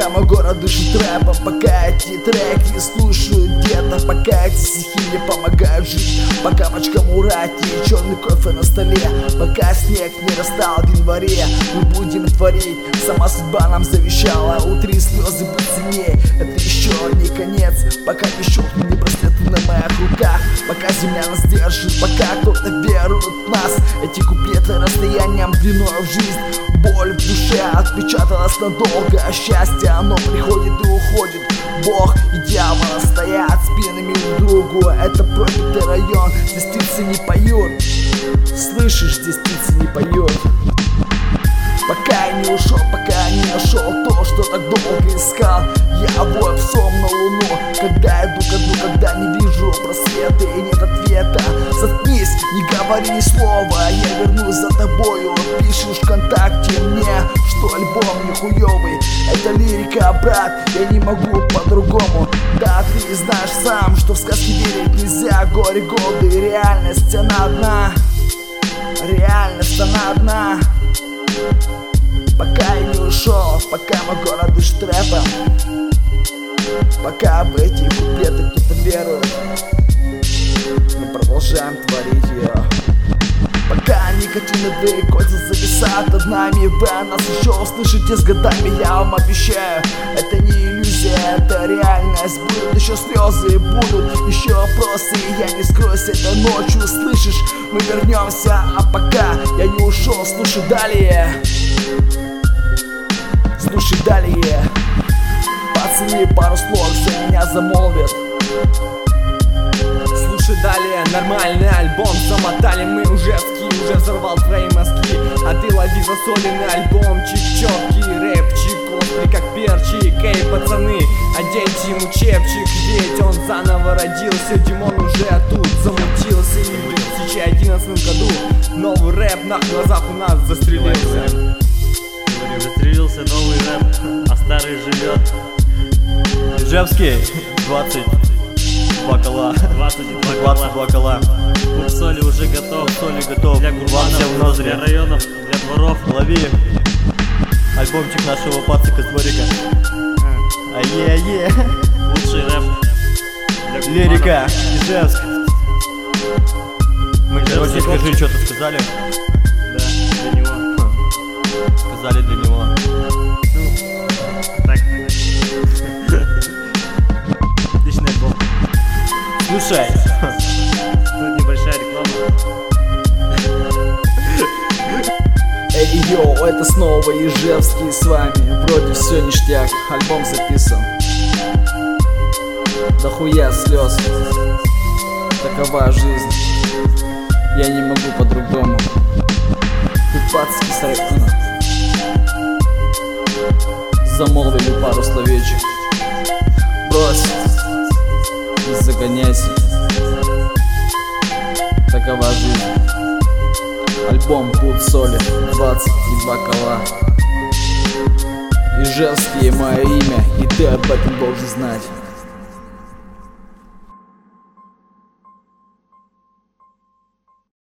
Пока мой город дышит рэпом, пока эти треки слушают где-то, пока эти стихи мне помогают жить, пока пачка мурати и черный кофе на столе, пока снег не растаял в январе, мы будем творить. Сама судьба нам завещала, утри слезы будут сильнее. Это еще не конец, пока не щелкнут не браслеты на моих руках, пока земля нас держит, пока кто-то верует в нас. Эти куплеты расстоянием длиной в жизнь, боль в душе отпечаталась надолго, а счастье оно приходит и уходит. Бог и дьявол стоят спинами друг к другу. Это проклятый район, здесь птицы не поют. Слышишь, здесь птицы не поют. Пока я не ушел, пока я не нашел то, что так долго искал. Я вою псом на луну, когда иду ко дну, когда не вижу просветы и нет ответа. Заткнись, не говори ни слова, я вернусь за тобою. Пишешь ВКонтакте мне, что альбом не хуёвый. Это лирика, брат, я не могу по-другому. Да, ты знаешь сам, что в сказки верить нельзя. Горе, годы, реальность, она одна. Реальность, она одна. Пока я не ушел, пока мой город дышит рэпом, пока в эти куплеты кто-то верует, мы продолжаем творить ее. Пока никотиновые кольца зависают над нами, вы о нас еще услышите с годами, я вам обещаю. Это не иллюзия, это реальность. Будут еще слезы, будут еще вопросы, и я не скроюсь этой ночью, слышишь? Мы вернемся, а пока я не ушел, слушай далее. Слушай далее. Пацаны пару слов за меня замолвят. Слушай далее, нормальный альбом замотали мы уже в ски, уже взорвал твои мозги. А ты лови засоленный альбомчик, четкий рэпчик, острый как перчик. Эй, пацаны, оденьте ему чепчик, ведь он заново родился. Димон уже тут замутился, и в 2011 году новый рэп на глазах у нас застрелился. Застрелился новый рэп, а старый живет. Ижевский, 22 кола. 22 кола. Путь соли уже готов. Соли готов. Для гурманов, для районов, для дворов. Лови альбомчик нашего пацика с дворика. Ае-ае. Лучший рэп для гурманов. Лирика, Ижевск. Мы, короче, скажи, что ты сказали? Да, для него. Сказали для него. Так. Отличный альбом. Слушай. Тут небольшая реклама. Эй, йоу, это снова Ижевский с вами. Вроде все ништяк, альбом записан. Дохуя слез. Такова жизнь. Я не могу по-другому. Тут пацки с рэпом замолвили пару словечек. Брось, не загоняйся. Такова жизнь. Альбом «Путь соли», 22 кола. Ижевский мое имя, и ты об этом должен знать.